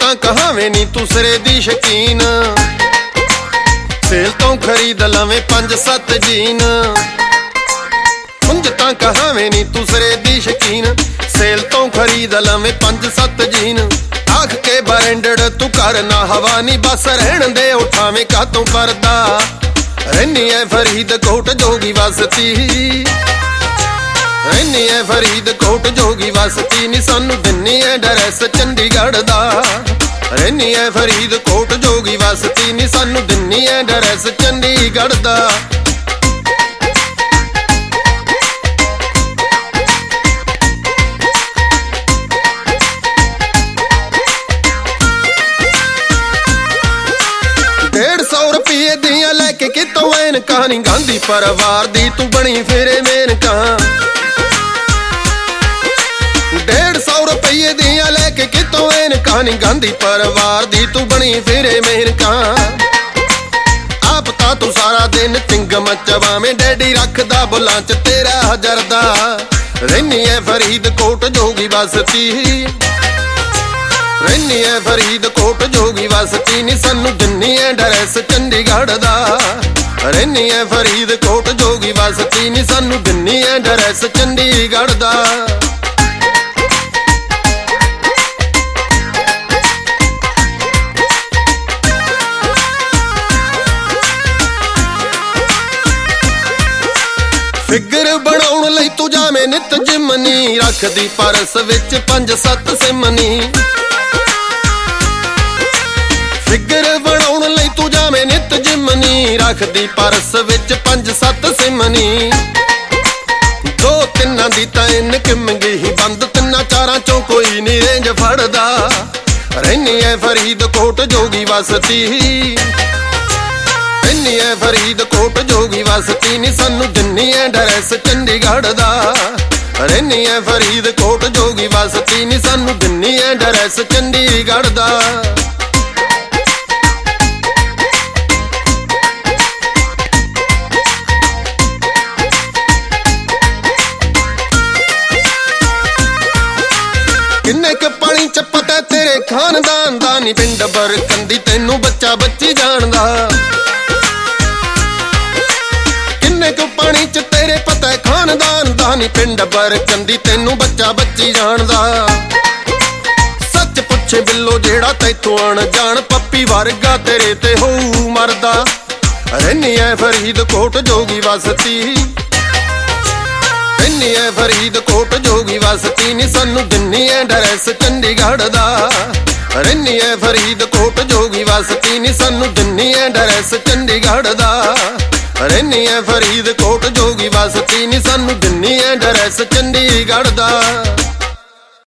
ਤਾਂ ਕਹਾਵੇਂ ਨੀ ਤੂੰ ਸਿਰੇ ਦੀ ਸ਼ਕੀਨ, ਸੇਲ ਤੋਂ ਖਰੀਦ ਲਵੇਂ 5-7 ਜੀਨ। ਉਂਝ ਤਾਂ ਕਹਾਵੇਂ ਨੀ ਤੂੰ ਸਿਰੇ ਦੀ ਸ਼ਕੀਨ, ਸੇਲ ਤੋਂ ਖਰੀਦ ਲਵੇਂ 5-7 ਜੀਨ। ਆਖ ਕੇ ਬਰੈਂਡਡ ਤੂੰ ਕਰ ਨਾ ਹਵਾ ਨੀ, ਬਸ ਰਹਿਣ ਦੇ ਉਠਾਵੇਂ ਕਾਤੋਂ ਪਰਦਾ। ਰਹਿਨੀ ਐ ਫਰੀਦਕੋਟ ਜੋਗੀ ਵਸਤੀ, ਰਹਿਨੀ ਐ ਫਰੀਦਕੋਟ ਜੋਗੀ ਵਸਤੀ ਨੀ, ਸਾਨੂੰ ਦਿੰਨੀ ਐ ਡਰੈਸ ਚੰਡੀਗੜ੍ਹ ਦਾ। ਰਹਿਨੀ ਐ ਫਰੀਦਕੋਟ ਜੋਗੀ ਵਸਤੀ ਨੀ, ਸਾਨੂੰ ਦਿੰਨੀ ਐ ਡਰੈਸ ਚੰਡੀਗੜ੍ਹ ਦਾ। ਰੁਪਈਏ ਦੀਆਂ ਲੈ ਕੇ ਕਿਤੋਂ ਐਨਕਾਂ ਨੀ, ਗਾਂਧੀ ਪਰਿਵਾਰ ਦੀ ਤੂੰ ਬਣੀ ਫਿਰੇ ਮੇਨਕਾਂ। 150 ਰੁਪਈਏ ਦੀਆਂ ਲੈ ਕੇ ਕਿਤੋਂ ਐਨਕਾਂ ਨੀ, ਗਾਂਧੀ ਪਰਿਵਾਰ ਦੀ ਤੂੰ ਬਣੀ ਫਿਰੇ ਮੇਨਕਾਂ। ਆਪ ਤਾਂ ਤੂੰ ਸਾਰਾ ਦਿਨ ਚਿੰਗਮ ਚਵਾਵੇਂ, ਡੈਡੀ ਰੱਖਦਾ ਬੁੱਲਾਂ ਚ ਤੇਰਾ ਜਰਦਾ। ਰਹਿਨੀ ਐ ਫਰੀਦਕੋਟ ਜੋਗੀ ਵਸਤੀ, ਰਹਿਨੀ ਐ ਫਰੀਦਕੋਟ ਜੋਗੀ ਵਸਤੀ ਨੀ, ਸਾਨੂੰ ਦਿੰਨੀ ਐ ਡਰੈਸ ਚੰਡੀਗੜ੍ਹ ਦਾ। ਰਹਿਨੀ ਐ ਫਰੀਦਕੋਟ ਜੋਗੀ ਵਸਤੀ ਨੀ, ਸਾਨੂੰ ਦਿੰਨੀ ਐ ਡਰੈਸ ਚੰਡੀਗੜ੍ਹ ਦਾ। ਫਿਗਰ ਬਣਾਉਣ ਲਈ ਤੂੰ ਜਾਵੇਂ ਨਿੱਤ ਜਿਮ ਨੀ, ਰੱਖਦੀ ਪਰਸ ਵਿੱਚ 5-7 ਸਿਮ ਨੀ। ਫਿਗਰ ਬਣਾਉਣ ਲਈ ਤੂੰ ਜਾਵੇਂ ਨਿੱਤ ਜਿਮ ਨੀ, ਰੱਖਦੀ ਪਰਸ ਵਿੱਚ 5-7 ਸਿਮ ਨੀ। 2-3 ਦੀ ਤਾਂ ਇਨਕਮ ਗਈ ਬੰਦ, 3-4 ਚੋਂ ਕੋਈ ਨੀ ਰੇਂਜ ਫੜਦਾ। ਰਹਿਨੀ ਐ ਫਰੀਦਕੋਟ ਜੋਗੀ ਵਸਤੀ, ਰਹਿਨੀ ਐ ਫਰੀਦਕੋਟ ਜੋਗੀ ਵਸਤੀ ਨੀ, ਸਾਨੂੰ ਦਿੰਨੀ ਐ ਡਰੈਸ ਚੰਡੀਗੜ੍ਹ ਦਾ। ਰਹਿਨੀ ਐ ਫਰੀਦਕੋਟ ਜੋਗੀ ਵਸਤੀ ਨੀ, ਸਾਨੂੰ ਦਿੰਨੀ ਐ ਡਰੈਸ ਚੰਡੀਗੜ੍ਹ ਦਾ। ਕਿੰਨੇ ਕ ਪਾਣੀ ਚ ਪਤਾ ਤੇਰੇ ਖਾਨਦਾਨ ਦਾ ਨੀ, ਪਿੰਡ ਬਰਕੰਦੀ ਤੈਨੂੰ ਬੱਚਾ ਬੱਚੀ ਜਾਣਦਾ। ਕਿੰਨੇ ਕ ਪਾਣੀ ਚ ਤੇਰੇ ਪਤਾ ਖਾਨਦਾਨ ਦਾ ਨੀ, ਪਿੰਡ ਬਰਕੰਦੀ ਤੈਨੂੰ ਬੱਚਾ ਬੱਚੀ ਜਾਣਦਾ। ਸੱਚ ਪੁੱਛੇ ਬਿੱਲੋ ਜਿਹੜਾ ਤੈਥੋਂ ਅਣਜਾਣ, ਪੱਪੀ ਵਰਗਾ ਤੇਰੇ ਤੇ ਹੋਊ ਮਰਦਾ। ਰਹਿਨੀ ਐ ਫਰੀਦਕੋਟ ਜੋਗੀ ਵਸਤੀ, ਰਹਿਨੀ ਐ ਫਰੀਦਕੋਟ ਜੋਗੀ ਵਸਤੀ ਨੀ, ਸਾਨੂੰ ਦਿੰਨੀ ਐ ਡਰੈਸ ਚੰਡੀਗੜ੍ਹ ਦਾ। ਰਹਿਨੀ ਐ ਫਰੀਦਕੋਟ ਜੋਗੀ ਵਸਤੀ ਨੀ, ਸਾਨੂੰ ਦਿੰਨੀ ਐ ਡਰੈਸ ਚੰਡੀਗੜ੍ਹ ਦਾ। ਰਹਿਨੀ ਐ ਫਰੀਦਕੋਟ ਜੋਗੀ ਵਸਤੀ ਨੀ, ਸਾਨੂੰ ਦਿੰਨੀ ਐ ਡਰੈਸ ਚੰਡੀਗੜ੍ਹ ਦਾ।